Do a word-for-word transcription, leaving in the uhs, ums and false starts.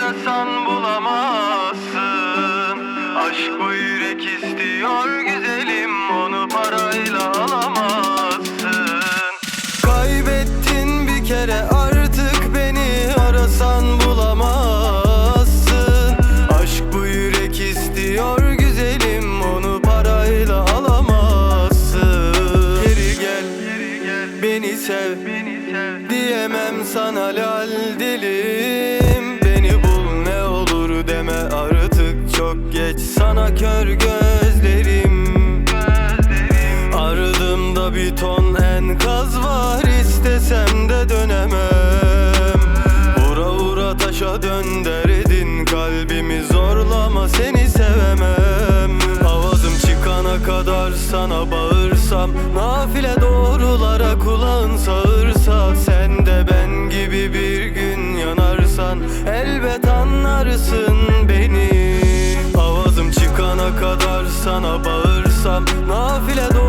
arasan bulamazsın. Aşk bu yürek istiyor güzelim, onu parayla alamazsın. Kaybettin bir kere, artık beni arasan bulamazsın. Aşk bu yürek istiyor güzelim, onu parayla alamazsın. Geri gel, geri gel, beni sev, beni sev. Diyemem sana lal dilim. Beni bul ne olur deme artık, çok geç sana kör gözlerim. Ardımda bir ton enkaz var, istesem de dönemem. Vura vura taşa dönderdin kalbimi, zorlama seni sevemem. Avazım çıkana kadar sana bağırsam, nafile doğrulara kulağın sağırsa, sen de ben gibi bir gün yanarsan elbet anlarsın beni. Avazım çıkana kadar sana bağırsam, nafile doğrulara